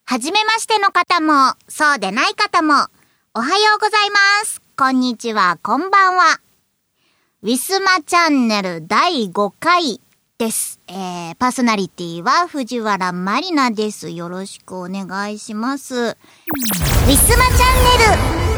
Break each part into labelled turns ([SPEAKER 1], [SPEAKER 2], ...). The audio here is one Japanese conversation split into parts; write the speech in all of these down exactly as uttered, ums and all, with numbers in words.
[SPEAKER 1] はじめましての方も、そうでない方も、おはようございます。こんにちは、こんばんは。ウィスマチャンネルだいごかいです。えー、パーソナリティは藤原まりなです。よろしくお願いします。ウィスマチャンネル。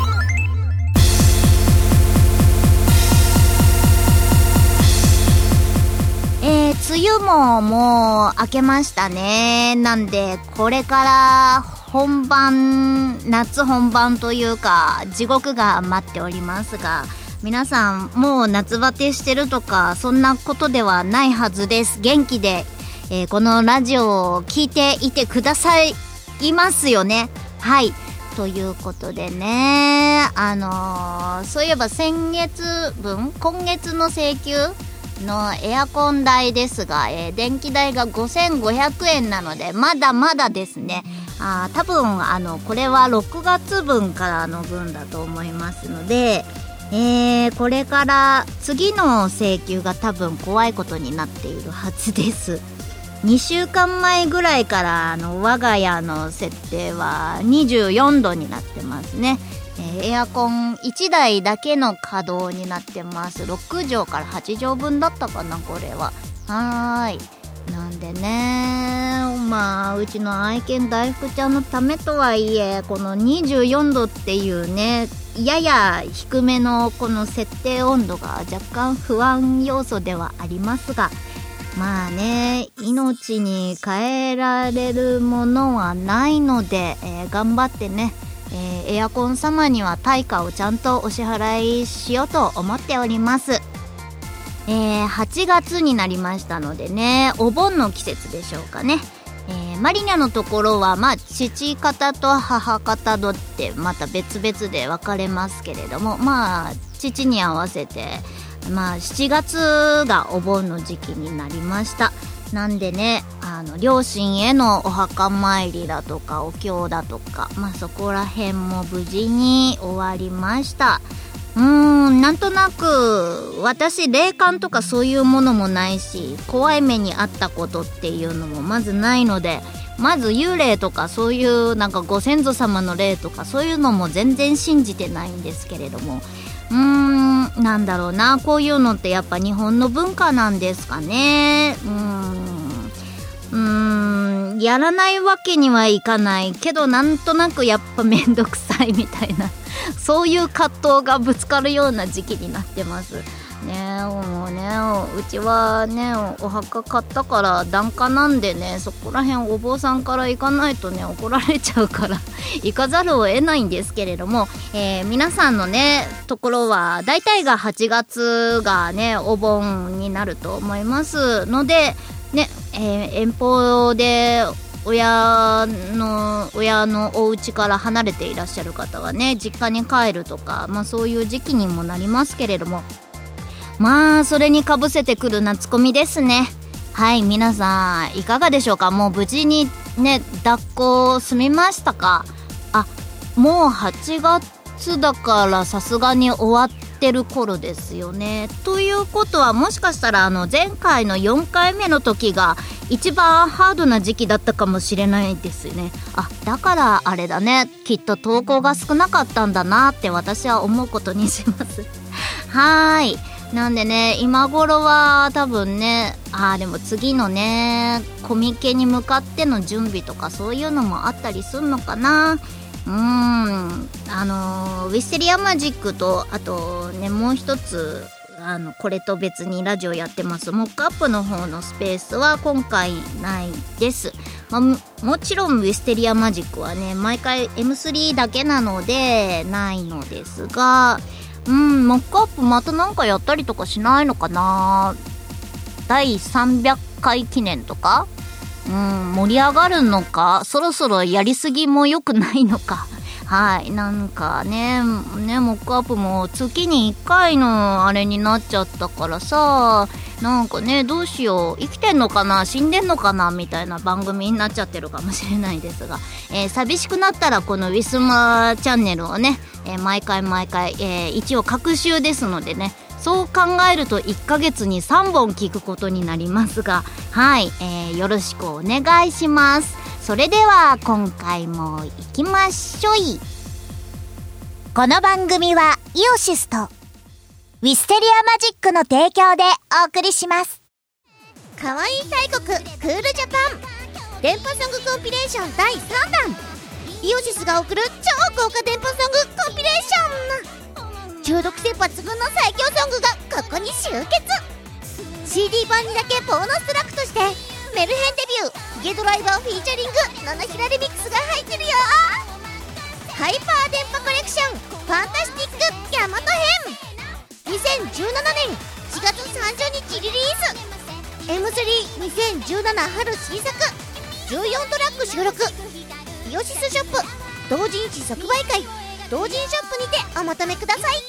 [SPEAKER 1] えー、梅雨ももう明けましたね。なんでこれから本番、夏本番というか地獄が待っておりますが、皆さんもう夏バテしてるとかそんなことではないはずです。元気で、えー、このラジオを聞いていてくださいますよね。はい、ということでね、あのー、そういえば先月分今月の請求のエアコン代ですが、えー、電気代がごせんごひゃくえんなのでまだまだですね。あ多分あのこれはろくがつぶんからの分だと思いますので、えー、これから次の請求が多分怖いことになっているはずです。にしゅうかんまえぐらいからあの我が家の設定はにじゅうよんどになってますね。えー、エアコンいちだいだけの稼働になってます。ろくじょうからはちじょうぶんだったかな、これは。はーい。なんでね、まあうちの愛犬大福ちゃんのためとはいえ、このにじゅうよんどっていうね、やや低めのこの設定温度が若干不安要素ではありますが、まあね、命に変えられるものはないので、えー、頑張ってね、えー、エアコン様には対価をちゃんとお支払いしようと思っております。えー、はちがつになりましたのでね、お盆の季節でしょうかね。えー、マリニャのところはまあ父方と母方とってまた別々で分かれますけれども、まあ父に合わせてまあしちがつがお盆の時期になりました。なんでね、あの両親へのお墓参りだとかお経だとか、まあそこら辺も無事に終わりました。うーん、なんとなく私霊感とかそういうものもないし、怖い目に遭ったことっていうのもまずないので、まず幽霊とかそういうなんかご先祖様の霊とかそういうのも全然信じてないんですけれども、うーん、なんだろうな、こういうのってやっぱ日本の文化なんですかね。うーんうーんやらないわけにはいかないけど、なんとなくやっぱめんどくさいみたいなそういう葛藤がぶつかるような時期になってますね。もうね、うちはねお墓買ったから檀家なんでね、そこら辺お坊さんから行かないとね怒られちゃうから行かざるを得ないんですけれども、えー、皆さんのねところは大体がはちがつがねお盆になると思いますのでね、えー、遠方で親の親のお家から離れていらっしゃる方はね実家に帰るとか、まあそういう時期にもなりますけれども、まあそれにかぶせてくる夏コミですね。はい、皆さんいかがでしょうか。もう無事にね抱っこ済みましたか。あ、もうはちがつだからさすがに終わってる頃ですよね。ということはもしかしたらあの前回のよんかいめの時が一番ハードな時期だったかもしれないですね。あ、だからあれだね、きっと投稿が少なかったんだなって私は思うことにしますはーい、なんでね今頃は多分ね、あーでも次のねコミケに向かっての準備とかそういうのもあったりすんのかな。うーん、あのー、ウィステリアマジックとあとねもう一つあのこれと別にラジオやってますモックアップの方のスペースは今回ないです。まあ、も, もちろんウィステリアマジックはね毎回 エムスリー だけなのでないのですが、うんモックアップまたなんかやったりとかしないのかな。だいさんびゃっかい記念とか、うん盛り上がるのか、そろそろやりすぎも良くないのか。はい、なんかねねモックアップも月にいっかいのあれになっちゃったからさ、なんかねどうしよう、生きてんのかな死んでんのかなみたいな番組になっちゃってるかもしれないですが、えー、寂しくなったらこのウィスマチャンネルをね、えー、毎回毎回、えー、一応隔週ですのでね、そう考えるといっかげつにさんぼん聞くことになりますが、はい、えー、よろしくお願いします。 それでは今回も行きましょい。この番組はイオシスとウィステリアマジックの提供でお送りします。
[SPEAKER 2] かわいい大国クールジャパン電波ソングコンピレーションだいさんだん、イオシスが送る超豪華電波ソングコンピレーション。中毒性抜群の最強ソングがここに集結。 シーディー 版にだけボーナストラックとしてメルヘンデビューヒゲドライバーフィーチャリングナナヒラレミックスが入ってるよ。ハイパー電波コレクションファンタスティックヤマト編にせんじゅうななねんしがつさんじゅうにちリリース。 エムスリーにせんじゅうなな 春新作じゅうよんトラック収録。イオシスショップ同人誌即売会同人ショップにてお求めください。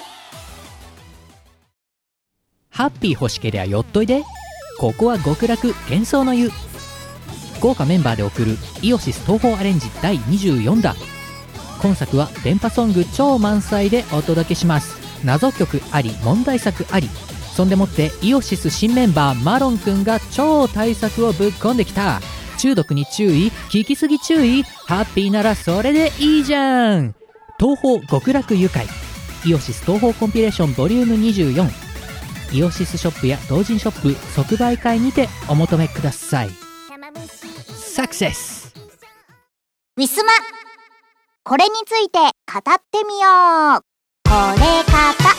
[SPEAKER 3] ハッピー欲しけりゃ寄っといで。ここは極楽幻想の湯。豪華メンバーで送るイオシス東宝アレンジだいにじゅうよんだん。今作は電波ソング超満載でお届けします。謎曲あり問題作あり、そんでもってイオシス新メンバーマロンくんが超大作をぶっ込んできた。中毒に注意、聞きすぎ注意、ハッピーならそれでいいじゃん。東宝極楽愉快イオシス東宝コンピレーションボリュームにじゅうよん、イオシスショップや同人ショップ即売会にてお求めください。サクセス。
[SPEAKER 1] ウィスマ、これについて語ってみよう。これ方。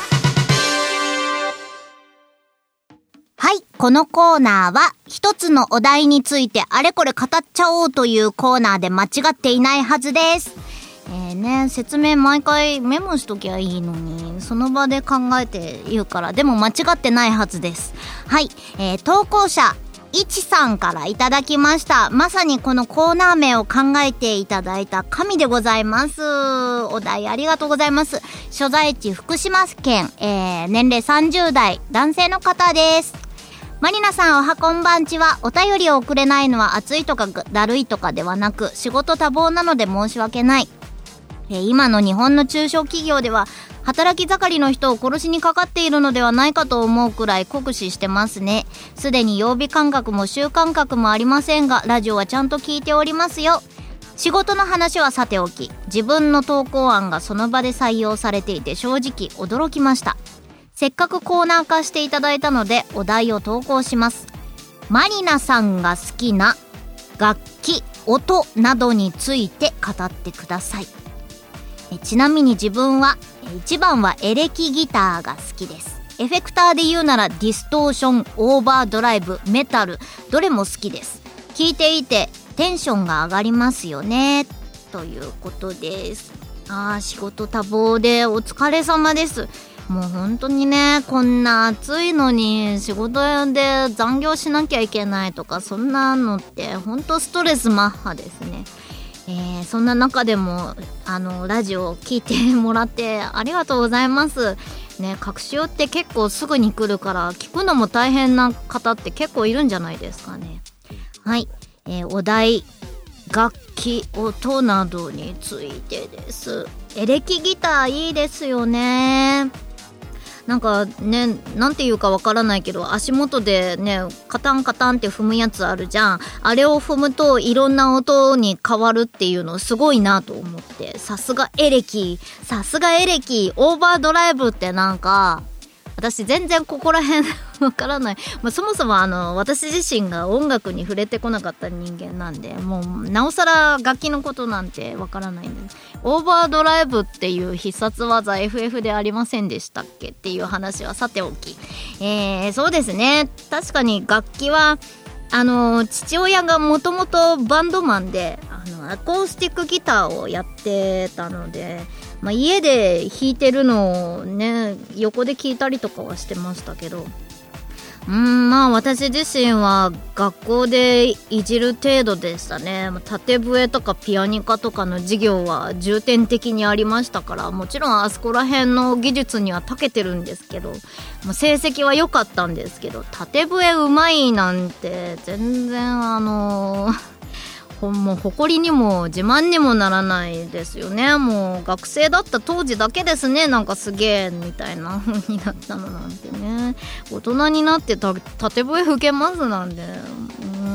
[SPEAKER 1] はい、このコーナーは一つのお題についてあれこれ語っちゃおうというコーナーで間違っていないはずです。えーね、説明毎回メモしときゃいいのにその場で考えて言うから、でも間違ってないはずです。はい、えー、投稿者いちさんからいただきました。まさにこのコーナー名を考えていただいた神でございます。お題ありがとうございます。所在地福島県、えー、年齢さんじゅうだい男性の方です。マリナさん、おはこんばんちは。お便りを送れないのは暑いとかだるいとかではなく、仕事多忙なので申し訳ない。えー、今の日本の中小企業では働き盛りの人を殺しにかかっているのではないかと思うくらい酷使してますね。すでに曜日感覚も週感覚もありませんが、ラジオはちゃんと聞いておりますよ。仕事の話はさておき、自分の投稿案がその場で採用されていて正直驚きました。せっかくコーナー化していただいたのでお題を投稿します。マリナさんが好きな楽器、音などについて語ってください。えちなみに自分はいちばんはエレキギターが好きです。エフェクターで言うならディストーション、オーバードライブ、メタル、どれも好きです。聴いていてテンションが上がりますよね、ということです。あー、仕事多忙でお疲れ様です。もう本当にね、こんな暑いのに仕事で残業しなきゃいけないとか、そんなのって本当ストレスマッハですね。えー、そんな中でもあのラジオを聞いてもらってありがとうございますね。隠し用って結構すぐに来るから聞くのも大変な方って結構いるんじゃないですかね。はい、えー、お題楽器、音などについてです。エレキギターいいですよね。なんかね、なんていうかわからないけど、足元でねカタンカタンって踏むやつあるじゃん。あれを踏むといろんな音に変わるっていうのすごいなと思って、さすがエレキ、さすがエレキ。オーバードライブってなんか私全然ここら辺わからない、まあ、そもそもあの私自身が音楽に触れてこなかった人間なんで、もうなおさら楽器のことなんてわからないんで、オーバードライブっていう必殺技 エフエフ でありませんでしたっけっていう話はさておき、えー、そうですね、確かに楽器はあの父親がもともとバンドマンであのアコースティックギターをやってたので、まあ、家で弾いてるのをね横で聞いたりとかはしてましたけど、うーんまあ私自身は学校でいじる程度でしたね。縦笛とかピアニカとかの授業は重点的にありましたから、もちろんあそこら辺の技術には長けてるんですけど、まあ、成績は良かったんですけど、縦笛うまいなんて全然あのーもう誇りにも自慢にもならないですよね。もう学生だった当時だけですね、なんかすげえみたいな風になったのなんてね。大人になってた縦笛吹けますなんで、うん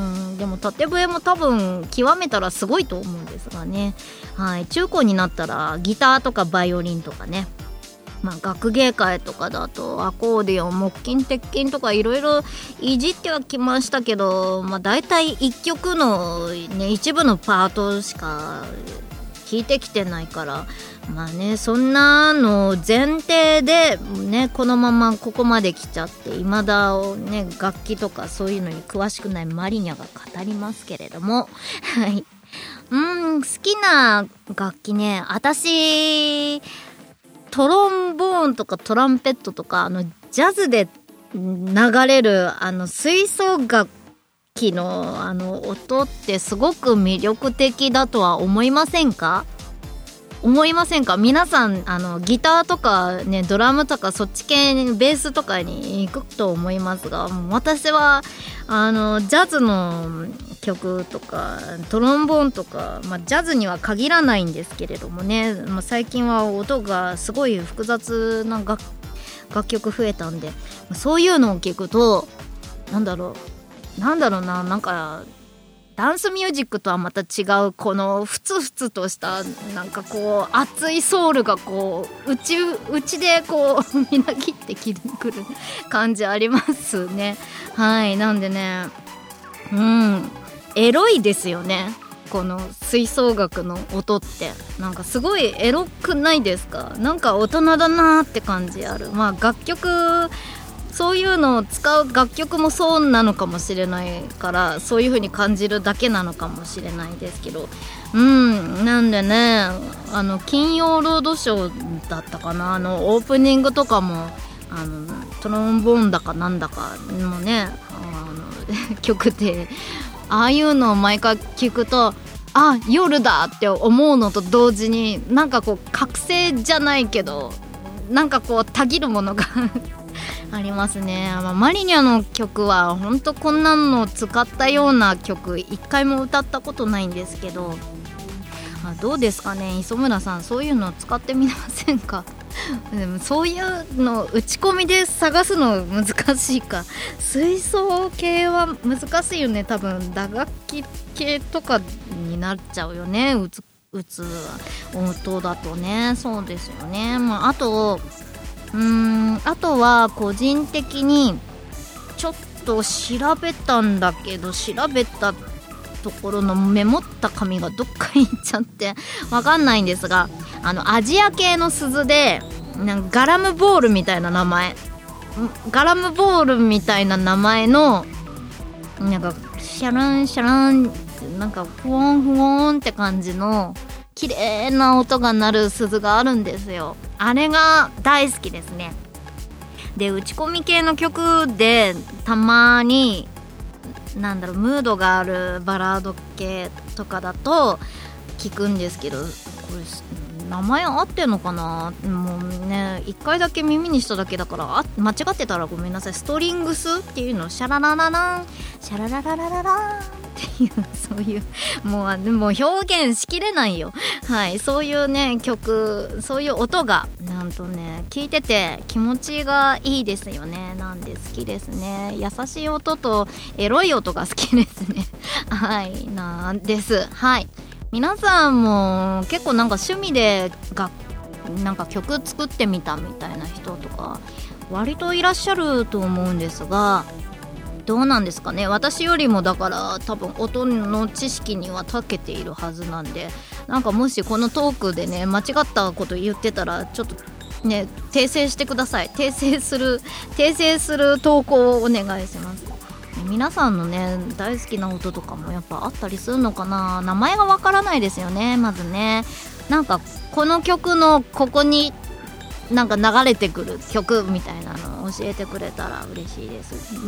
[SPEAKER 1] でも縦笛も多分極めたらすごいと思うんですがね、はい、中高になったらギターとかバイオリンとかね、まあ、学芸会とかだとアコーディオン、木琴、鉄琴とかいろいろいじってはきましたけど、まあ、大体いっきょくの、ね、一部のパートしか弾いてきてないから、まあね、そんなの前提で、ね、このままここまで来ちゃって未だ、ね、楽器とかそういうのに詳しくないマリニャが語りますけれどもはい、うーん好きな楽器ね、私トロンボーンとかトランペットとか、あのジャズで流れるあの吹奏楽器のあの音ってすごく魅力的だとは思いませんか？思いませんか？皆さんあのギターとかね、ドラムとかそっち系にベースとかに行くと思いますが、私はあのジャズの曲とかトロンボーンとか、まあ、ジャズには限らないんですけれどもね、まあ、最近は音がすごい複雑な 楽, 楽曲増えたんで、そういうのを聞くとなんだろうなんだろうななんかダンスミュージックとはまた違うこのふつふつとしたなんかこう熱いソウルがこう内内でこうみなぎってきてくる感じありますね。はい、なんでね、うんエロいですよね、この吹奏楽の音って。なんかすごいエロくないですか？なんか大人だなーって感じある。まあ楽曲そういうのを使う楽曲もそうなのかもしれないから、そういう風に感じるだけなのかもしれないですけど、うんなんでね、あの金曜ロードショーだったかな、あのオープニングとかもあのトロンボーンだかなんだかのねあの曲で、ああいうのを毎回聞くとあ夜だって思うのと同時に、なんかこう覚醒じゃないけどなんかこうたぎるものがありますね。まあ、マリニャの曲は本当こんなのを使ったような曲一回も歌ったことないんですけど、まあ、どうですかね磯村さん、そういうの使ってみませんか？でもそういうの打ち込みで探すの難しいか。吹奏系は難しいよね、多分打楽器系とかになっちゃうよね、打つ打つ音だとね。そうですよね。まあ、あとうーんあとは個人的にちょっと調べたんだけど、調べたところのメモった紙がどっかに行っちゃってわかんないんですが、あのアジア系の鈴でなんかガラムボールみたいな名前ガラムボールみたいな名前のなんかシャランシャランなんかフォンフォンって感じの綺麗な音が鳴る鈴があるんですよ。あれが大好きですね。で打ち込み系の曲でたまになんだろうムードがあるバラード系とかだと聞くんですけど、これ名前合ってんのかな、もうね一回だけ耳にしただけだからあ間違ってたらごめんなさい。ストリングスっていうのシャラララランシャラララララランっていうそういうもうでも表現しきれないよ。はいそういうね曲そういう音がなんとね聞いてて気持ちがいいですよね。なんで好きですね。優しい音とエロい音が好きですねはいなんです。はい皆さんも結構なんか趣味でがなんか曲作ってみたみたいな人とか割といらっしゃると思うんですが、どうなんですかね。私よりもだから多分音の知識には長けているはずなんで、なんかもしこのトークでね間違ったこと言ってたらちょっとね訂正してください。訂正する訂正する投稿をお願いします。皆さんのね大好きな音とかもやっぱあったりするのかな。名前がわからないですよねまずね。なんかこの曲のここになんか流れてくる曲みたいなのを教えてくれたら嬉しいです。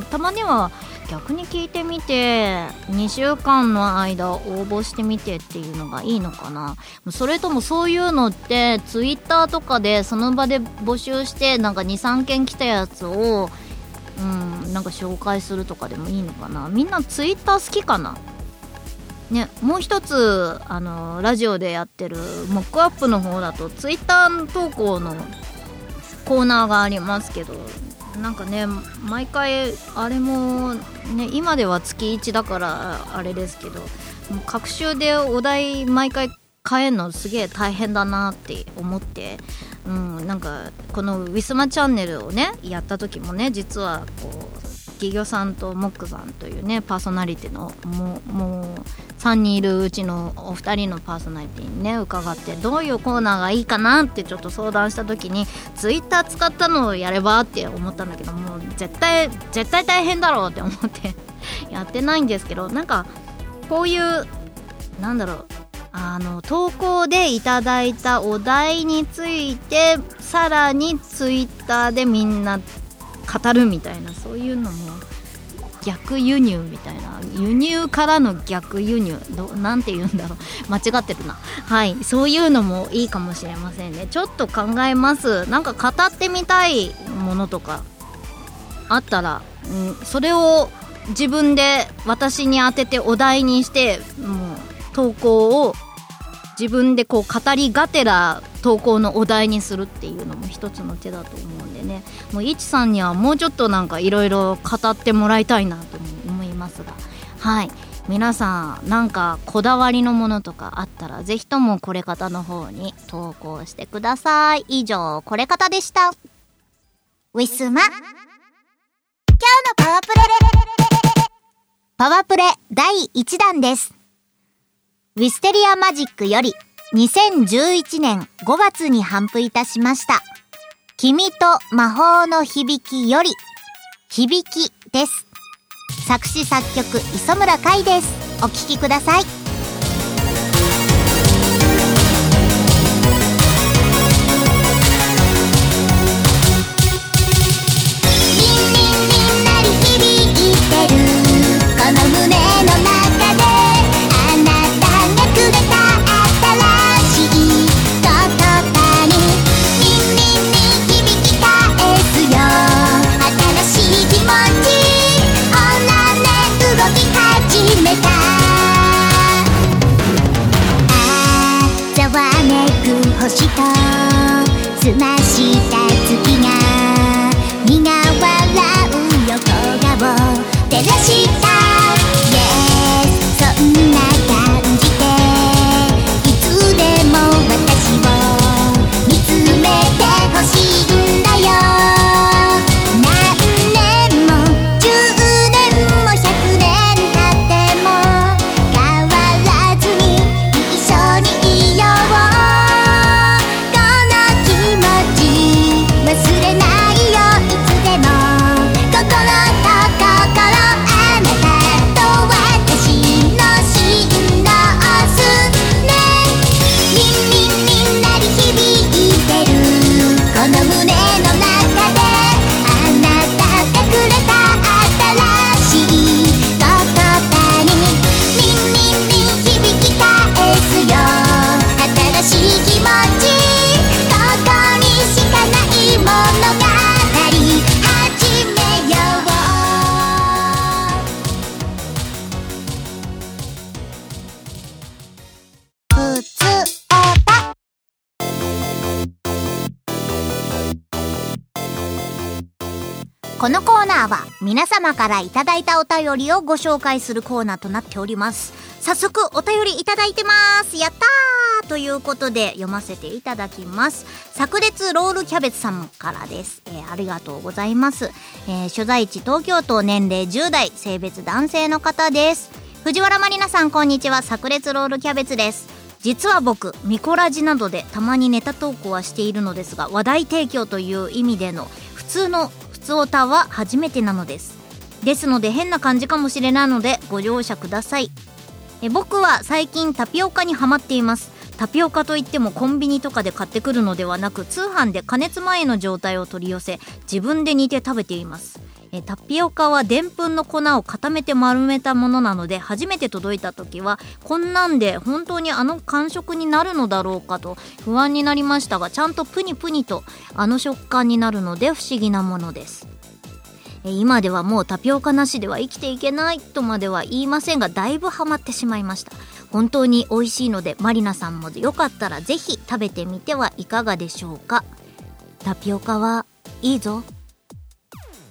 [SPEAKER 1] たまには逆に聞いてみてにしゅうかんの間応募してみてっていうのがいいのかな。それともそういうのってツイッターとかでその場で募集してなんか にさんけん来たやつをうんなんか紹介するとかでもいいのかな。みんなツイッター好きかなね。もう一つあのラジオでやってるモックアップの方だとツイッター投稿のコーナーがありますけど、 なんかね毎回あれもね今では月いちだからあれですけど、もう隔週でお題毎回変えるのすげえ大変だなって思って、うん、なんかこのウィスマチャンネルをねやった時もね、実はこうギギョさんとモックさんというねパーソナリティのもうもうさんにんいるうちのお二人のパーソナリティにね伺って、どういうコーナーがいいかなってちょっと相談した時に、ツイッター使ったのをやればって思ったんだけど、もう絶対絶対大変だろうって思ってやってないんですけど、なんかこういうなんだろう、あの投稿でいただいたお題についてさらにツイッターでみんな語るみたいな、そういうのも逆輸入みたいな、輸入からの逆輸入どなんて言うんだろう、間違ってるな。はい、そういうのもいいかもしれませんね。ちょっと考えます。なんか語ってみたいものとかあったら、うん、それを自分で私に当ててお題にして、もう投稿を自分でこう語りがてら投稿のお題にするっていうのも一つの手だと思うんでね、もういちさんにはもうちょっとなんかいろいろ語ってもらいたいなと思いますが、はい、皆さんなんかこだわりのものとかあったらぜひともこれ方の方に投稿してください。以上これ方でした。
[SPEAKER 2] ウィスマ今日のパワープレ
[SPEAKER 1] パワープレだいいちだんです。ウィステリアマジックよりにせんじゅういちねんごがつに頒布いたしました君と魔法の響きより響きです。作詞作曲磯村海です。お聴きください。
[SPEAKER 2] この胸の中であなたがくれた新しい言葉に耳に響き返すよ。新しい気持ちおなめ動き始めた。あざわめく星と澄ました月が苦笑う横顔照らしたそんな感じでいつでも私を見つめてほしいんだよ。何年もじゅうねんもひゃくねん経っても変わらずに一緒にいよう。この気持ち忘れないよ。いつでも心と心あなたと私の振動すね。リンリンリン鳴り響いてるこの胸の中であなたがくれた新しい言葉にリンリンリン響き返すよ。新しい気持ちここにしかない物語始めよう。ふつおた。このコーナーは皆様からいただいたお便りをご紹介するコーナーとなっております。早速お便りいただいてます。やったーということで読ませていただきます。炸裂ロールキャベツさんからです。えー、ありがとうございます。えー、所在地東京都、年齢じゅう代、性別男性の方です。藤原まりなさんこんにちは。炸裂ロールキャベツです。実は僕ミコラジなどでたまにネタ投稿はしているのですが、話題提供という意味での普通の普通オタは初めてなのです。ですので変な感じかもしれないのでご容赦ください。え僕は最近タピオカにハマっています。タピオカといってもコンビニとかで買ってくるのではなく、通販で加熱前の状態を取り寄せ自分で煮て食べています。えタピオカはでんぷんの粉を固めて丸めたものなので、初めて届いた時はこんなんで本当にあの感触になるのだろうかと不安になりましたが、ちゃんとプニプニとあの食感になるので不思議なものです。え今ではもうタピオカなしでは生きていけないとまでは言いませんが、だいぶハマってしまいました。本当に美味しいのでマリナさんもよかったらぜひ食べてみてはいかがでしょうか。タピオカはいいぞ。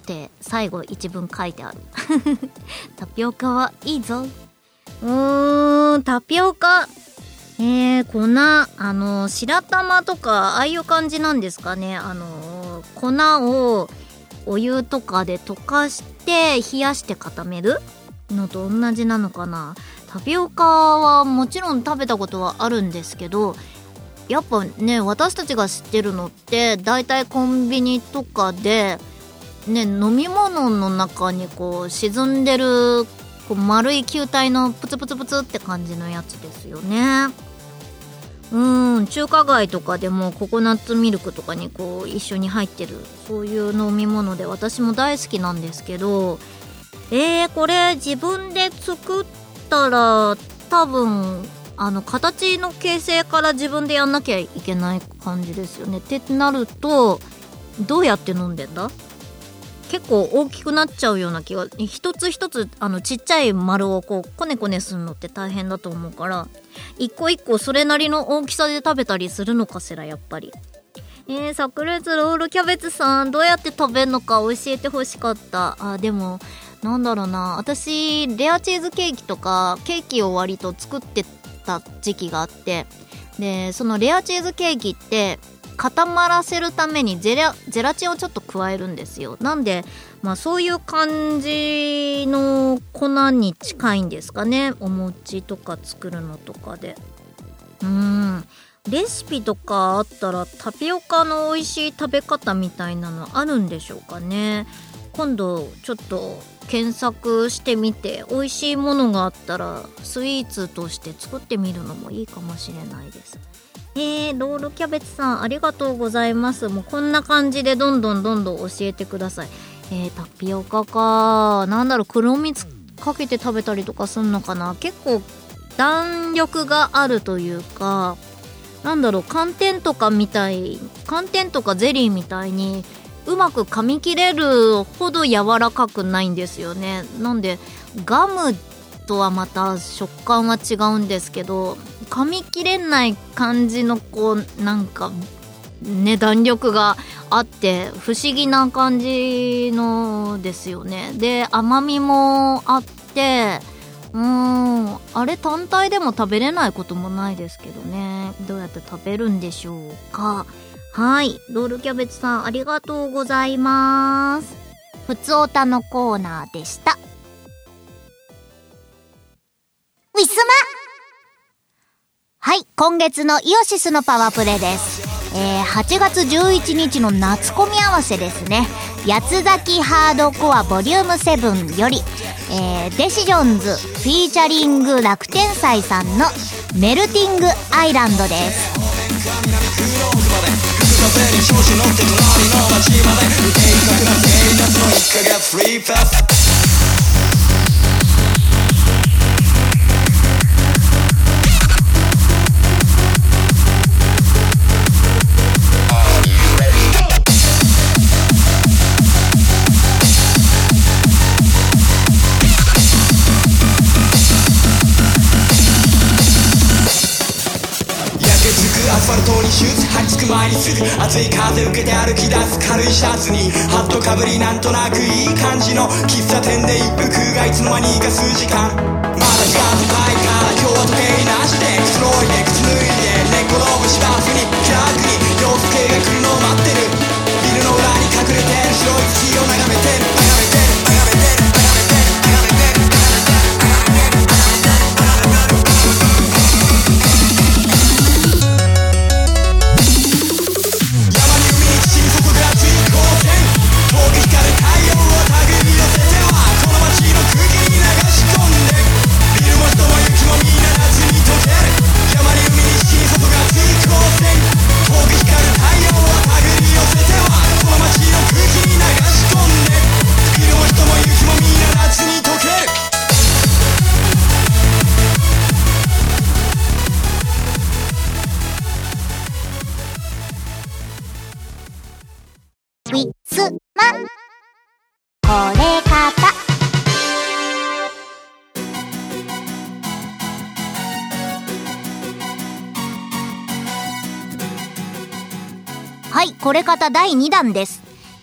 [SPEAKER 1] って最後一文書いてあるタピオカはいいぞ。うーん、タピオカ、えー、粉、あの白玉とかああいう感じなんですかね。あの粉をお湯とかで溶かして冷やして固めるのと同じなのかな。タピオカはもちろん食べたことはあるんですけど、やっぱね、私たちが知ってるのってだいたいコンビニとかでね、飲み物の中にこう沈んでるこう丸い球体のプツプツプツって感じのやつですよね。うーん、中華街とかでもココナッツミルクとかにこう一緒に入ってるそういう飲み物で私も大好きなんですけど、えー、これ自分で作ったら多分あの形の形成から自分でやんなきゃいけない感じですよね。ってなるとどうやって飲んでんだ？結構大きくなっちゃうような気が、一つ一つあのちっちゃい丸をこうコネコネするのって大変だと思うから、一個一個それなりの大きさで食べたりするのかしら、やっぱり。えー、炸裂ロールキャベツさん、どうやって食べるのか教えてほしかった。あ、でもなんだろうな、私レアチーズケーキとかケーキを割と作ってた時期があって、でそのレアチーズケーキって固まらせるためにゼラ、ゼラチンをちょっと加えるんですよ。なんで、まあそういう感じの粉に近いんですかね。お餅とか作るのとかで。うーん。レシピとかあったらタピオカの美味しい食べ方みたいなのあるんでしょうかね。今度ちょっと検索してみて、美味しいものがあったらスイーツとして作ってみるのもいいかもしれないです。えー、ロールキャベツさんありがとうございます。もうこんな感じでどんどんどんどん教えてください。えー、タピオカか、なんだろう、黒蜜かけて食べたりとかすんのかな。結構弾力があるというか、なんだろう、寒天とかみたい、寒天とかゼリーみたいにうまく噛み切れるほど柔らかくないんですよね。なんでガムとはまた食感は違うんですけど、噛み切れない感じのこうなんかね、弾力があって不思議な感じのですよね。で甘みもあって、うーん、あれ単体でも食べれないこともないですけどね。どうやって食べるんでしょうか。はい、ロールキャベツさんありがとうございます。ふつおたのコーナーでした。
[SPEAKER 2] ウィスマ、
[SPEAKER 1] はい、今月のイオシスのパワープレイです。えー、はちがつじゅういちにちの夏コミ合わせですね。八つ咲きハードコアボリュームセブンより、えー、デシジョンズフィーチャリング楽天祭さんのメルティングアイランドです。
[SPEAKER 4] アスファルトにシューズ張り付く前にすぐ熱い風受けて歩き出す軽いシャツにハットかぶり、なんとなくいい感じの喫茶店で一服がいつの間にか数時間。まだ日が高いから今日は時計なしでくつろいで靴脱いで寝転ぶ芝生に気楽に洋服系が来るのを待ってる。ビルの裏に隠れてる白い月を眺めてる眺めてる眺めてる
[SPEAKER 2] ウィスマ、これかた。
[SPEAKER 1] はい、これ方だいにだんです。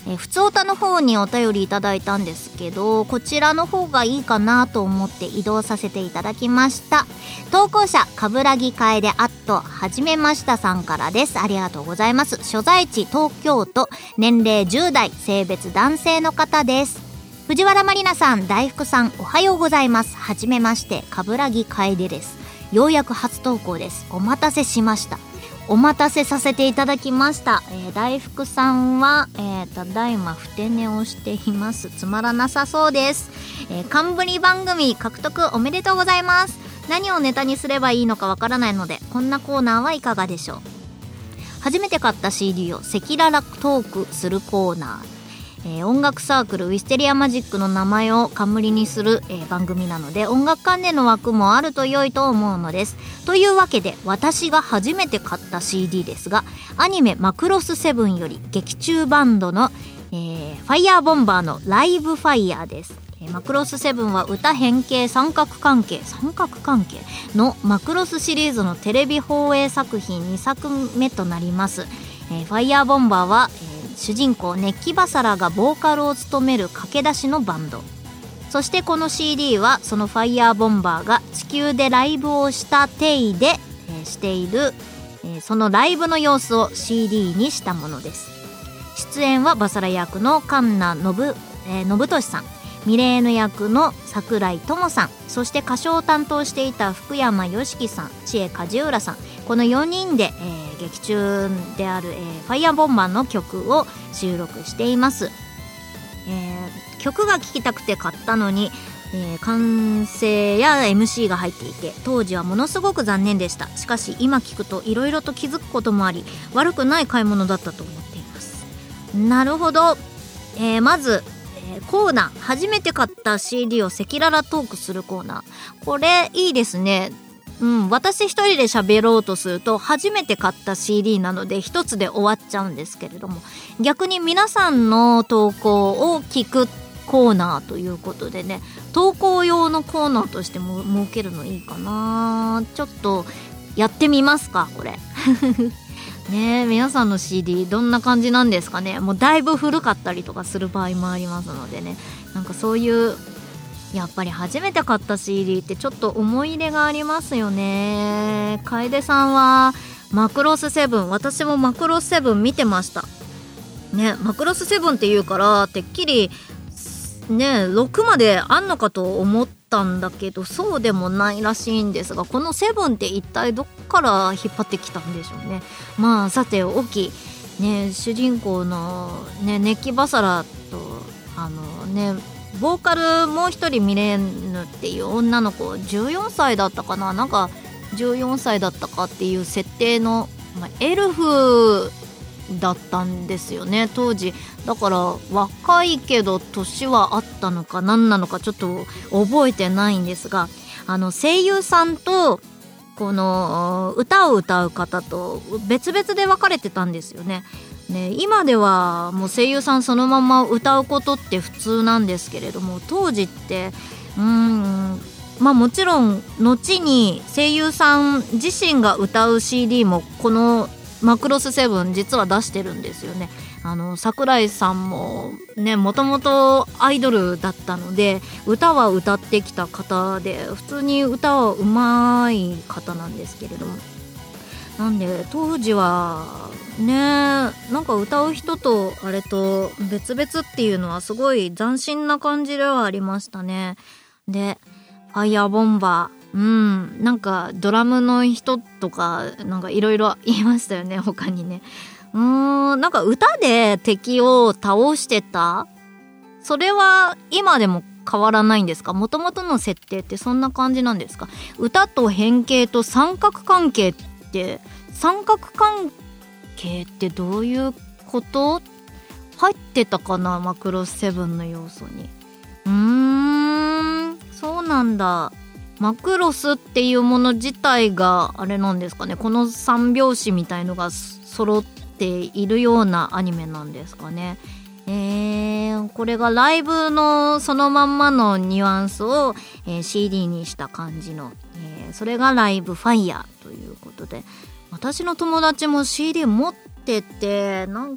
[SPEAKER 1] えー、ふつおたの方にお便りいただいたんですけど、こちらの方がいいかなと思って移動させていただきました。投稿者冠城楓アットはじめましたさんからです。ありがとうございます。所在地東京都、年齢じゅう代、性別男性の方です。藤原まりなさん、大福さん、おはようございます。はじめまして、冠城楓です。ようやく初投稿です。お待たせしました。お待たせさせていただきました。えー、大福さんは、えー、ただいまふて寝をしています。つまらなさそうです。えー、冠番組獲得おめでとうございます。何をネタにすればいいのかわからないので、こんなコーナーはいかがでしょう。初めて買った シーディー を赤裸々トークするコーナー。えー、音楽サークルウィステリアマジックの名前を冠にする、えー、番組なので、音楽関連の枠もあると良いと思うのです。というわけで、私が初めて買った シーディー ですが、アニメマクロスセブンより劇中バンドの、えー、ファイヤーボンバーのライブファイヤーです。えー、マクロスセブンは歌変形三角関係三角関係のマクロスシリーズのテレビ放映作品にさくめとなります。えー、ファイヤーボンバーは、えー主人公ネッキバサラがボーカルを務める駆け出しのバンド。そしてこの シーディー はそのファイヤーボンバーが地球でライブをした体で、えー、している、えー、そのライブの様子を シーディー にしたものです。出演はバサラ役の神名信、えー、信俊さん、ミレーヌ役の桜井智さん、そして歌唱を担当していた福山良樹さん、知恵梶浦さん、このよにんで、えー、劇中である、えー、ファイヤーボンバーの曲を収録しています。えー、曲が聴きたくて買ったのに、えー、完成や エムシー が入っていて、当時はものすごく残念でした。しかし今聴くといろいろと気づくこともあり、悪くない買い物だったと思っています。なるほど。えー、まずコーナー、初めて買った シーディー を赤裸々トークするコーナー、これいいですね。うん、私一人で喋ろうとすると初めて買った シーディー なので一つで終わっちゃうんですけれども、逆に皆さんの投稿を聞くコーナーということでね、投稿用のコーナーとしても設けるのいいかな。ちょっとやってみますか、これねえ、皆さんの シーディー どんな感じなんですかね。もうだいぶ古かったりとかする場合もありますのでね、なんかそういうやっぱり初めて買った シーディー ってちょっと思い入れがありますよね。楓さんはマクロスセブン、私もマクロスセブン見てましたね。マクロスセブンっていうからてっきりねろくまであんのかと思ったんだけど、そうでもないらしいんですが、このセブンって一体どっから引っ張ってきたんでしょうね。まあさておきね、主人公のねネッキバサラとあのねボーカルもう一人ミレーヌっていう女の子じゅうよんさいだったかな、なんかじゅうよんさいだったかっていう設定の、まあ、エルフだったんですよね当時。だから若いけど年はあったのか何なのかちょっと覚えてないんですが、あの声優さんとこの歌を歌う方と別々で分かれてたんですよね。ね、今ではもう声優さんそのまま歌うことって普通なんですけれども、当時ってうーんまあもちろん後に声優さん自身が歌う シーディー もこのマクロスセブン実は出してるんですよね。あの桜井さんもねもともとアイドルだったので歌は歌ってきた方で、普通に歌はうまい方なんですけれども、なんで当時はねなんか歌う人とあれと別々っていうのはすごい斬新な感じではありましたね。でファイヤーボンバー、うんなんかドラムの人とかなんかいろいろ言いましたよね他にね。うーんなんか歌で敵を倒してた、それは今でも変わらないんですか？元々の設定ってそんな感じなんですか？歌と変形と三角関係って三角関係ってどういうこと？入ってたかなマクロスセブンの要素に。うーんそうなんだ。マクロスっていうもの自体があれなんですかね、この三拍子みたいのが揃っているようなアニメなんですかね。えー、これがライブのそのまんまのニュアンスを、えー、シーディー にした感じの、えー、それがライブファイヤーということで、私の友達も シーディー 持っててなんか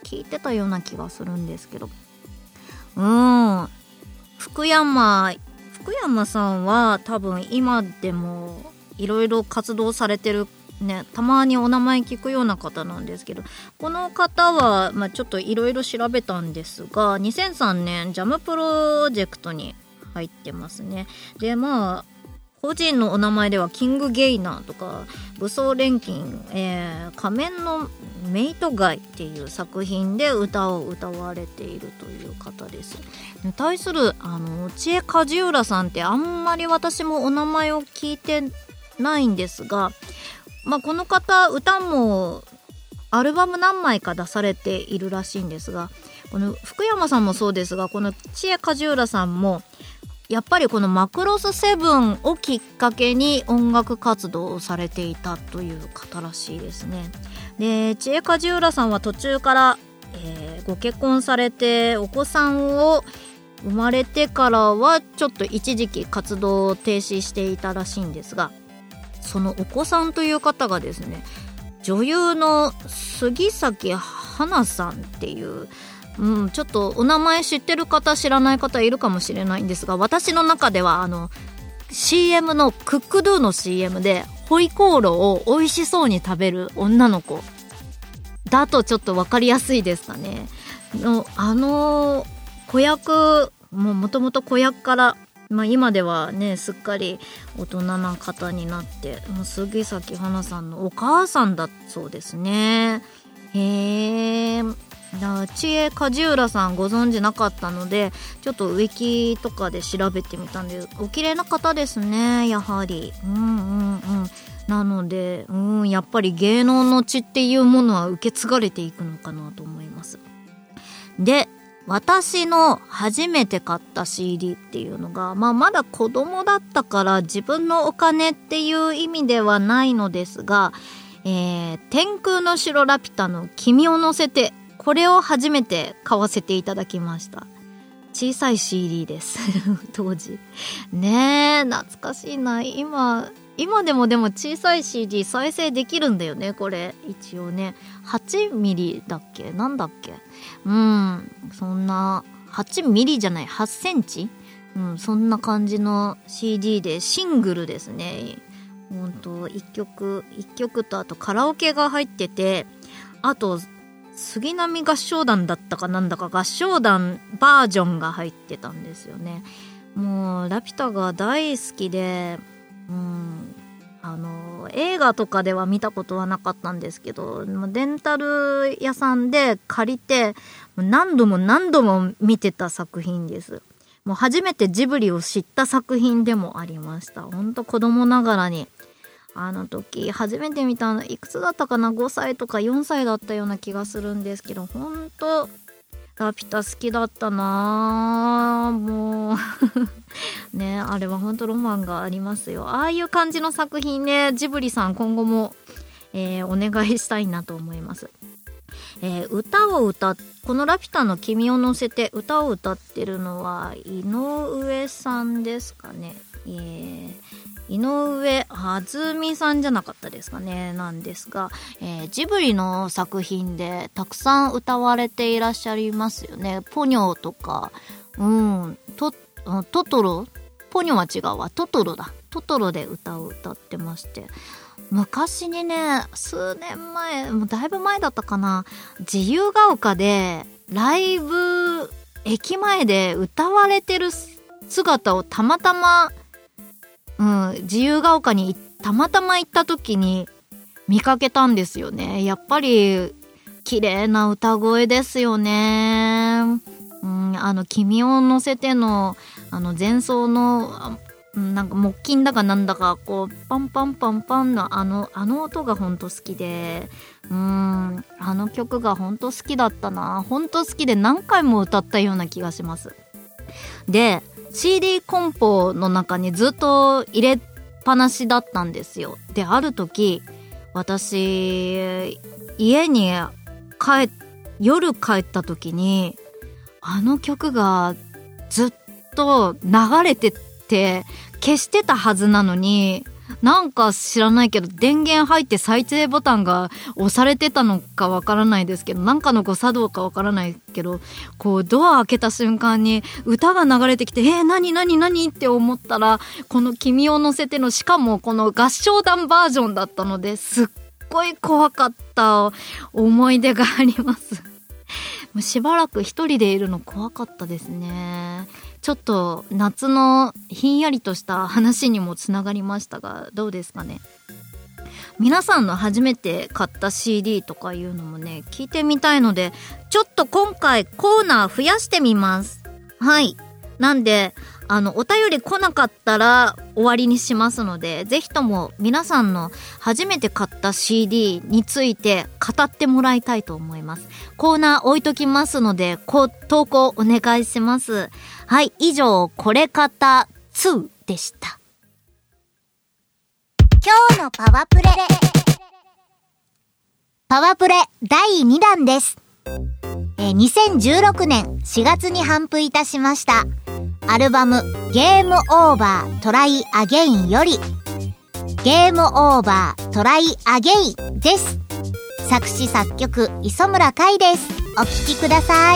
[SPEAKER 1] 聞いてたような気がするんですけど、うん福山福山さんは多分今でもいろいろ活動されてるね、たまにお名前聞くような方なんですけど、この方は、まあ、ちょっといろいろ調べたんですが、にせんさんねんジャムプロジェクトに入ってますね。でまあ個人のお名前ではキングゲイナーとか武装錬金、えー、仮面のメイトガイっていう作品で歌を歌われているという方です。に対するあの千恵梶浦さんってあんまり私もお名前を聞いてないんですが、まあ、この方歌もアルバム何枚か出されているらしいんですが、この福山さんもそうですが、この千恵梶浦さんもやっぱりこのマクロスセブンをきっかけに音楽活動をされていたという方らしいですね。で千恵梶浦さんは途中から、えー、ご結婚されてお子さんを生まれてからはちょっと一時期活動を停止していたらしいんですが、そのお子さんという方がですね、女優の杉咲花さんっていう、うん、ちょっとお名前知ってる方知らない方いるかもしれないんですが、私の中ではあの シーエム のクックドゥの シーエム でホイコーローを美味しそうに食べる女の子だとちょっと分かりやすいですかね。のあの子役もともと子役から、まあ、今ではねすっかり大人な方になって、もう杉咲花さんのお母さんだそうですね。へえ。千恵梶浦さんご存知なかったので、ちょっとウィキとかで調べてみたんで、お綺麗な方ですね、やはり。うんうんうん。なので、うん、やっぱり芸能の血っていうものは受け継がれていくのかなと思います。で、私の初めて買った シーディー っていうのが、まあまだ子供だったから自分のお金っていう意味ではないのですが、えー、天空の城ラピュタの君を乗せて、これを初めて買わせていただきました。小さい シーディー です当時ねえ、懐かしいな。今今でもでも小さい シーディー 再生できるんだよね、これ一応ね。はちミリだっけ、なんだっけ、うんそんなはちミリじゃないはちセンチ、うん、そんな感じの シーディー でシングルですね。ほんといっきょくいっきょくと、あとカラオケが入ってて、あと杉並合唱団だったかなんだか合唱団バージョンが入ってたんですよね。もうラピュタが大好きで、うんあの映画とかでは見たことはなかったんですけど、レンタル屋さんで借りて何度も何度も見てた作品です。もう初めてジブリを知った作品でもありました。ほんと子供ながらにあの時初めて見たのいくつだったかな、ごさいとかよんさいだったような気がするんですけど、ほんとラピュタ好きだったなもうね、あれはほんとロマンがありますよ。ああいう感じの作品ね、ジブリさん今後も、えー、お願いしたいなと思います。えー、歌を歌っこのラピュタの君を乗せて歌を歌ってるのは井上さんですかね。えー井上あずみさんじゃなかったですかね。なんですが、えー、ジブリの作品でたくさん歌われていらっしゃいますよね。ポニョとか、うんトトトロポニョは違うわトトロだトトロで歌を歌ってまして、昔にね数年前もうだいぶ前だったかな、自由が丘でライブ駅前で歌われてる姿をたまたまうん、自由が丘にたまたま行った時に見かけたんですよね。やっぱり綺麗な歌声ですよね。うん、あの君を乗せてのあの前奏のなんか木琴だかなんだかこうパンパンパンパンのあのあの音がほんと好きで、うんあの曲がほんと好きだったな。ほんと好きで何回も歌ったような気がします。でシーディー コンポの中にずっと入れっぱなしだったんですよ。である時私家に帰夜帰った時にあの曲がずっと流れてて消してたはずなのに
[SPEAKER 5] なんか知らないけど電源入って再生ボタンが押されてたのかわからないですけど、なんかの誤作動かわからないけど、こうドア開けた瞬間に歌が流れてきて、えー、何何何って思ったら、この君を乗せての、しかもこの合唱団バージョンだったので、すっごい怖かった思い出がありますもうしばらく一人でいるの怖かったですね。ちょっと夏のひんやりとした話にもつながりましたが、どうですかね。皆さんの初めて買った シーディー とかいうのもね、聞いてみたいので、ちょっと今回コーナー増やしてみます。はい。なんで、あの、お便り来なかったら終わりにしますので、ぜひとも皆さんの初めて買った シーディー について語ってもらいたいと思います。コーナー置いときますので、こう投稿お願いします。はい、以上、これ方にでした。
[SPEAKER 2] 今日のパワプレ。パワプレだいにだんです。えー、にせんじゅうろくねんしがつに頒布いたしましたアルバムゲームオーバートライアゲインよりゲームオーバートライアゲインです。作詞作曲磯村海です。お聴きください。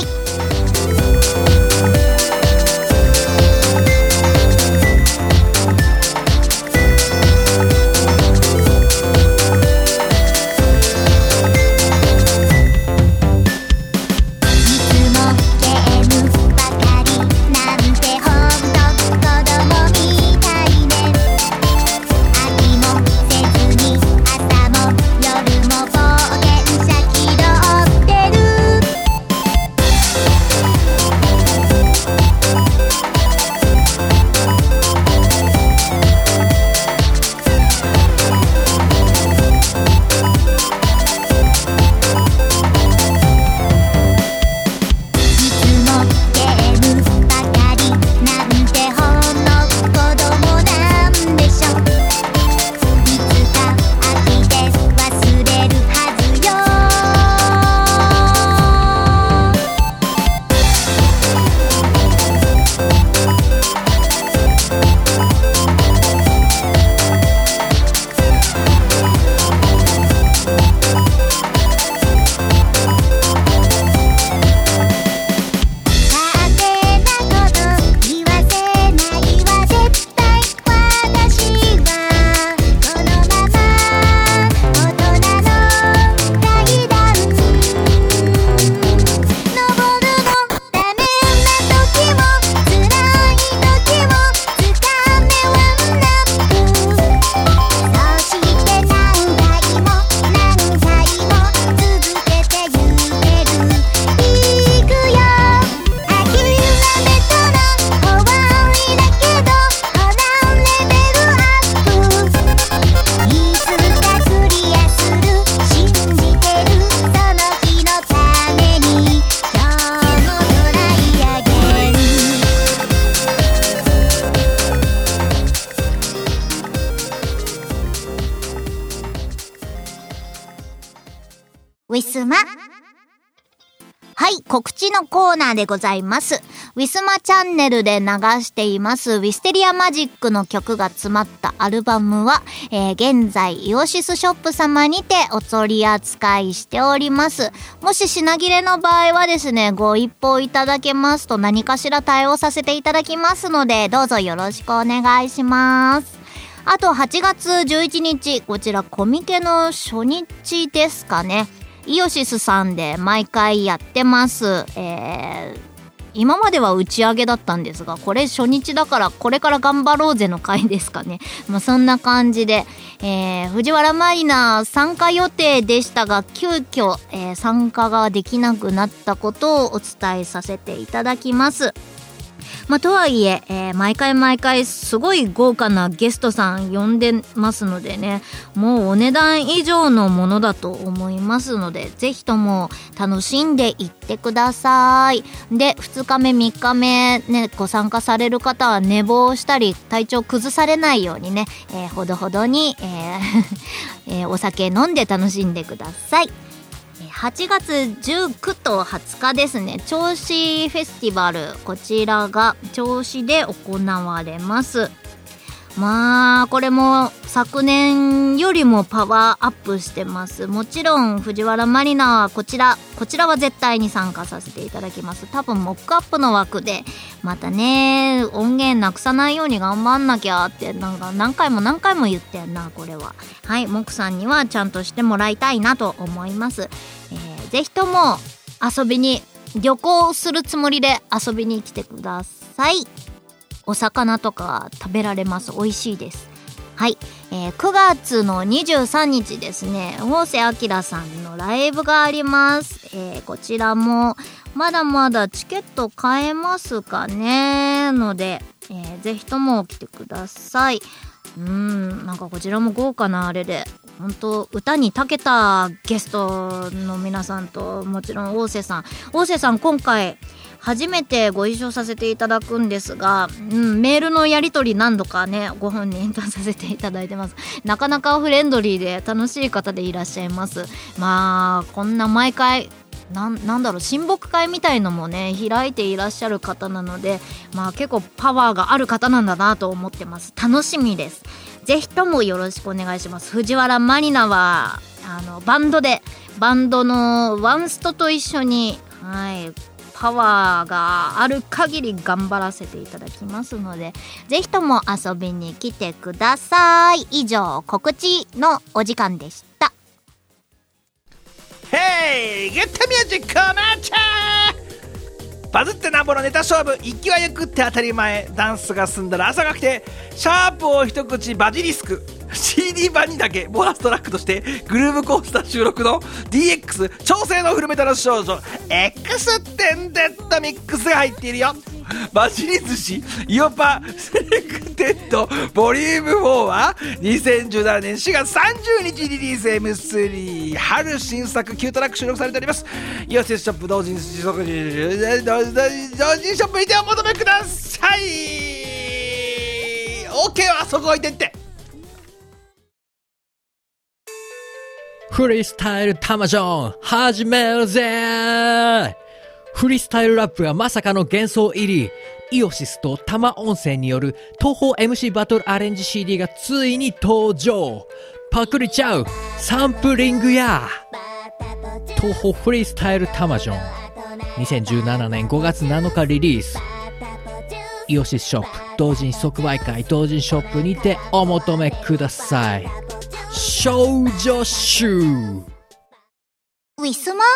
[SPEAKER 2] ウィスマ。はい、告知のコーナーでございます。ウィスマチャンネルで流していますウィステリアマジックの曲が詰まったアルバムは、えー、現在イオシスショップ様にてお取り扱いしております。もし品切れの場合はですね、ご一報いただけますと何かしら対応させていただきますので、どうぞよろしくお願いします。あとはちがつじゅういちにち、こちらコミケの初日ですかね。イオシスさんで毎回やってます。えー、今までは打ち上げだったんですが、これ初日だからこれから頑張ろうぜの回ですかね。まあ、そんな感じで、えー、藤原マリナ参加予定でしたが、急遽、えー、参加ができなくなったことをお伝えさせていただきます。まあ、とはいええー、毎回毎回すごい豪華なゲストさん呼んでますのでね、もうお値段以上のものだと思いますので、ぜひとも楽しんでいってください。で、ふつかめみっかめね、ご参加される方は寝坊したり体調崩されないようにね、えー、ほどほどに、えーえー、お酒飲んで楽しんでください。はちがつじゅうくとはつかですね、銚子フェスティバル、こちらが銚子で行われます。
[SPEAKER 1] まあこれも昨年よりもパワーアップしてます。もちろん藤原まりなはこちらこちらは絶対に参加させていただきます。多分モックアップの枠でまたね音源なくさないように頑張んなきゃってなんか何回も何回も言ってんなこれは。はい、モックさんにはちゃんとしてもらいたいなと思います。えー、ぜひとも遊びに旅行するつもりで遊びに来てください。お魚とか食べられます。美味しいです。はい、えー、くがつのにじゅうさんにちですね、大瀬明さんのライブがあります。えー、こちらもまだまだチケット買えますかねので、えー、ぜひとも来てください。うーん、なんかこちらも豪華なあれで本当歌に長けたゲストの皆さんと、もちろん大瀬さん大瀬さん今回初めてご一緒させていただくんですが、うん、メールのやり取り何度かねご本人とさせていただいてます。なかなかフレンドリーで楽しい方でいらっしゃいます。まあこんな毎回な ん, なんだろう親睦会みたいのもね開いていらっしゃる方なので、まあ結構パワーがある方なんだなと思ってます。楽しみです。ぜひともよろしくお願いします。藤原まりなはあのバンドでバンドのワンストと一緒に、はいパワーがある限り頑張らせていただきますので、ぜひとも遊びに来てください。以上告知のお時間でした。
[SPEAKER 6] ヘイゲットミュージックマッチャー。バズってなんぼのネタ勝負、勢いよくって当たり前、ダンスが済んだら朝が来て、シャープを一口バジリスク、 シーディー 版にだけボーナストラックとしてグルーヴコースター収録の ディーエックス 調整のフルメタル少女 X テンデッドミックスが入っているよ。バジリ寿司イオパセレクテッドボリュームフォーはにせんじゅうななねんしがつさんじゅうにちリリース エムスリー 春新作きゅうトラック収録されております。イオシスショップ同人誌同人ショップにてお求めください。 OK はそこ置いてって。
[SPEAKER 3] フリースタイルタマジョン始めるぜ。フリースタイルラップがまさかの幻想入り、イオシスと多摩温泉による東宝 エムシー バトルアレンジ シーディー がついに登場。パクリちゃうサンプリングや。東宝フリースタイルタマジョンにせんじゅうななねんごがつなのかリリース。イオシスショップ同人即売会同人ショップにてお求めください。少女集
[SPEAKER 1] ウィスマ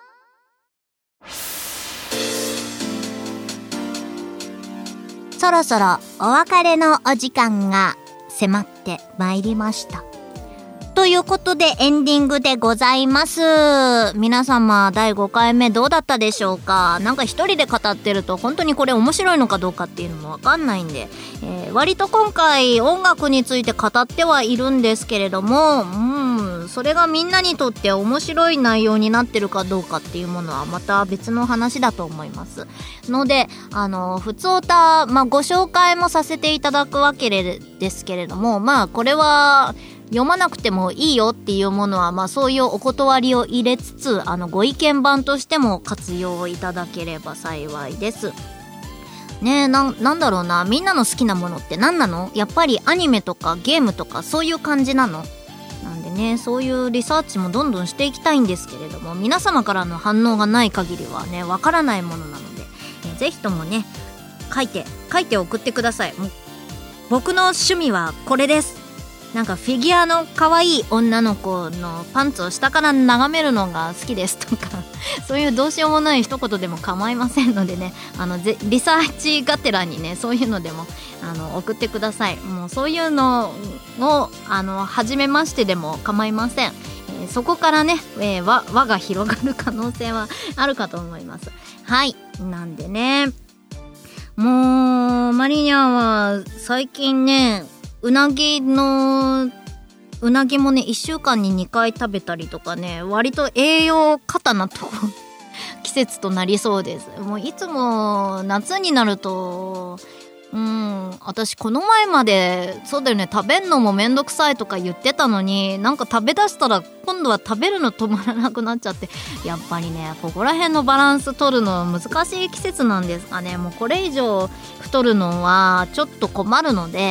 [SPEAKER 1] そろそろお別れのお時間が迫ってまいりました。ということでエンディングでございます。皆様だいごかいめどうだったでしょうか。なんか一人で語ってると本当にこれ面白いのかどうかっていうのもわかんないんで、えー、割と今回音楽について語ってはいるんですけれども、うんそれがみんなにとって面白い内容になってるかどうかっていうものはまた別の話だと思いますので、あのふつおた、まあ、ご紹介もさせていただくわけですけれども、まあこれは読まなくてもいいよっていうものは、まあそういうお断りを入れつつ、あのご意見番としても活用いただければ幸いです。ねえ、な、なんだろうな、みんなの好きなものって何なの？やっぱりアニメとかゲームとかそういう感じなの？なんでね、そういうリサーチもどんどんしていきたいんですけれども、皆様からの反応がない限りはね、わからないものなので、えぜひともね、書いて、書いて送ってください。もう僕の趣味はこれです。なんかフィギュアの可愛い女の子のパンツを下から眺めるのが好きですとかそういうどうしようもない一言でも構いませんのでね、あのぜリサーチがてらにね、そういうのでもあの送ってください。もうそういうのをあの初めましてでも構いません。えー、そこからね、えー、輪, 輪が広がる可能性はあるかと思います。はい、なんでね、もうマリニャは最近ね、うなぎのうなぎもねいっしゅうかんににかい食べたりとかね、割と栄養過多なと季節となりそうです。もういつも夏になると、うん私この前までそうだよね、食べんのもめんどくさいとか言ってたのに、なんか食べだしたら今度は食べるの止まらなくなっちゃって、やっぱりねここら辺のバランス取るの難しい季節なんですかね。もうこれ以上太るのはちょっと困るので、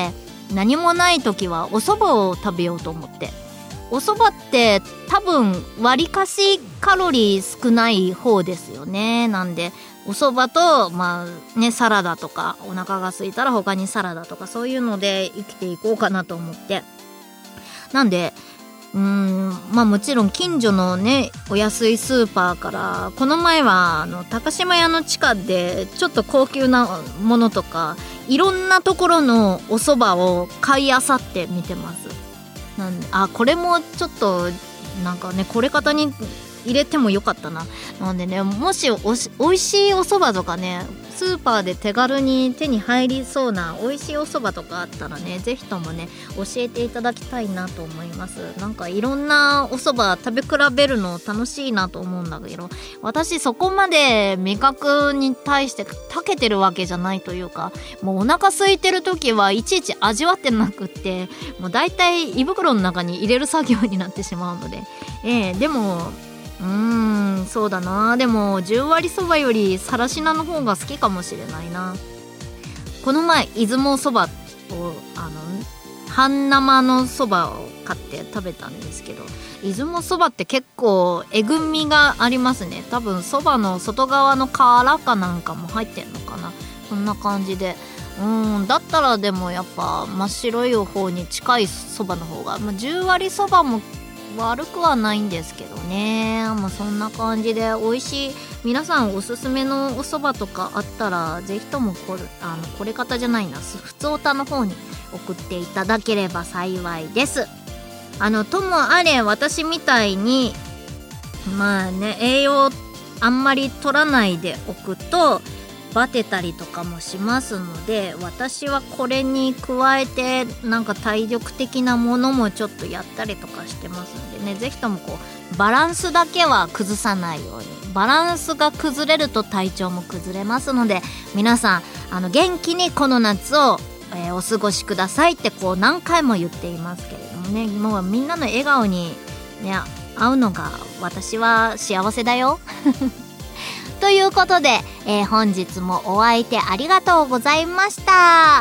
[SPEAKER 5] 何もない時はお蕎麦を食べようと思って。お蕎麦って多分割かしカロリー少ない方ですよね。なんでお蕎麦とまあねサラダとか、お腹が空いたら他にサラダとかそういうので生きていこうかなと思って。なんでうーんまあもちろん近所のねお安いスーパーから、この前はあの高島屋の地下でちょっと高級なものとかいろんなところのお蕎麦を買い漁って見てます。なんであこれもちょっとなんかねこれ方に入れてもよかったな。なんでね、もしおし美味しいお蕎麦とかねスーパーで手軽に手に入りそうな美味しいお蕎麦とかあったらね、ぜひともね教えていただきたいなと思います。なんかいろんなお蕎麦食べ比べるの楽しいなと思うんだけど、私そこまで味覚に対して長けてるわけじゃないというか、もうお腹空いてる時はいちいち味わってなくって、もうだいたい胃袋の中に入れる作業になってしまうので、えー、でもうーんそうだな。でもじゅう割そばよりさらしなの方が好きかもしれないな。この前出雲そばをあの半生のそばを買って食べたんですけど、出雲そばって結構えぐみがありますね。多分そばの外側の殻かなんかも入ってんのかな、そんな感じで、うんだったらでもやっぱ真っ白い方に近いそばの方が、まあ、じゅう割そばも悪くはないんですけどね。まあそんな感じで美味しい、皆さんおすすめのお蕎麦とかあったらぜひともこれあのこれ方じゃないなふつおたの方に送っていただければ幸いです。あのともあれ私みたいにまあね栄養あんまり取らないでおくとバテたりとかもしますので、私はこれに加えてなんか体力的なものもちょっとやったりとかしてますのでね、ぜひともこうバランスだけは崩さないように。バランスが崩れると体調も崩れますので、皆さんあの元気にこの夏を、えー、お過ごしくださいってこう何回も言っていますけれどもね、もうみんなの笑顔にね会うのが私は幸せだよということで、えー、本日もお相手ありがとうございました。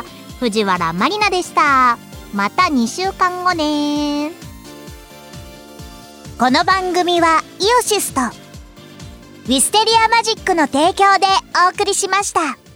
[SPEAKER 5] 藤原まりなでした。またにしゅうかんごね。
[SPEAKER 2] この番組はイオシスとウィステリアマジックの提供でお送りしました。